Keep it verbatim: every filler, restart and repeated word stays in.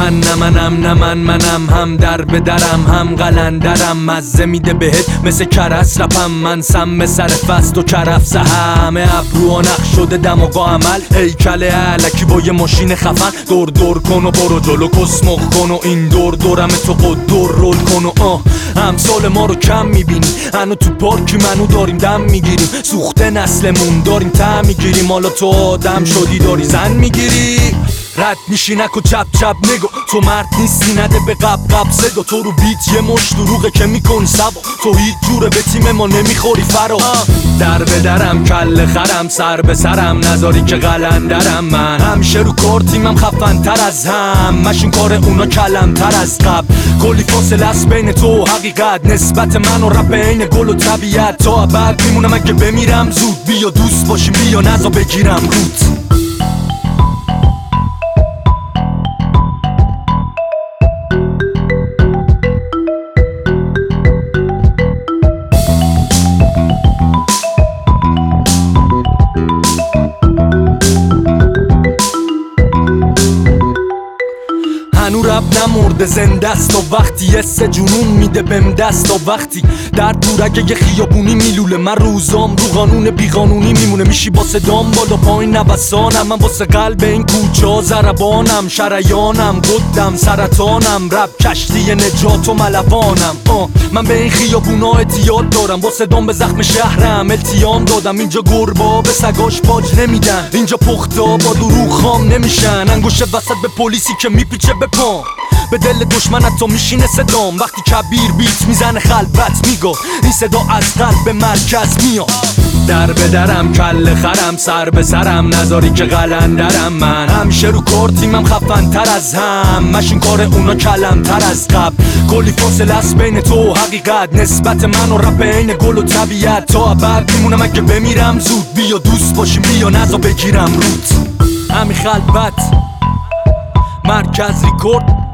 من نه منم نه من منم، هم در به درم هم قلندرم، مزه میده بهت مثل کرس رپم، من سم سر فست و کرفس همه ابرو نقش شده دماغا عمل، هیکل علکی با یه ماشین خفن، دور دور کن و برو جلو کسمخ کن و این دور دورم تو خود دور رول کن و آه همسال ما رو کم میبینی، هنو تو پارکی منو داریم دم میگیریم، سوخته نسلمون داریم تم میگیریم، حالا تو آدم شدی داری زن میگیری، رد میشی نکو چپ چپ نگو، تو مرد نیستی نده به قب قب صدا، تو رو بیت یه مش دروغه که میکنی سبا، تو هیچ جوره به تیم ما نمیخوری فرا، در به درم کل خرم سر به سرم نذاری که قلندرم، من همیشه رو کار تیمم خفن تر از هم، مشین کار اونا کلم تر از قبل، کلی فاصله است بین تو و حقیقت، نسبت من و رپ عین گل و طبیعت، تا بعد میمونم اگه بمیرم زود، بیا دوست باشیم بیا نزا بگیرم روت. هنو رب نمرده زنده است و وقتی یه سه جنون میده بهم دست و وقتی در دورگه یه خیابونی میلوله، من روزام رو قانون بیقانونی میمونه، میشی با صدام بالا پایین نوسانم، من واسه قلب این کوچه ها ضربانم، شریانم قدم سرطانم، رب کشتی نجات و ملوانم، آه من به این خیابونا اعتیاد دارم، با صدام به زخم شهرم التیام دادم، اینجا گربا به سگاش باج نمیدن، اینجا پختا با دروغ خام نمیشن، انگوش وسط به پلیسی که میپیچه به پام، به دل دشمنت تا میشینه صدام، وقتی کبیر بیت میزنه خلبت میگو این صدا از قلب به مرکز میاد، در به درم کل خرم سر به سرم نذاری که قلندرم، من همیشه رو کار تیمم خفن تر از هم، مشین کار اونا کلم تر از قبل، کلی فاصله است بین تو و حقیقت، نسبت من و رپ عین گل و طبیعت، تا بعد میمونم اگه بمیرم زود، بیا دوست باشیم بیا نزا بگیرم روت، همین خلبت مرکز ریکورد.